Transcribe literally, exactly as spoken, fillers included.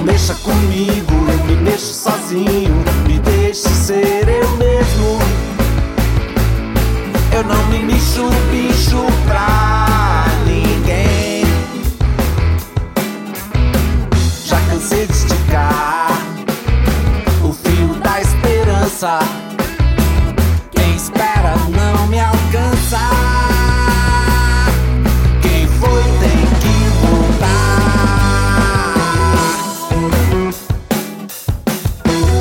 Não mexa comigo, eu me mexo sozinho. Me deixe ser eu mesmo. Eu não me mexo, bicho, pra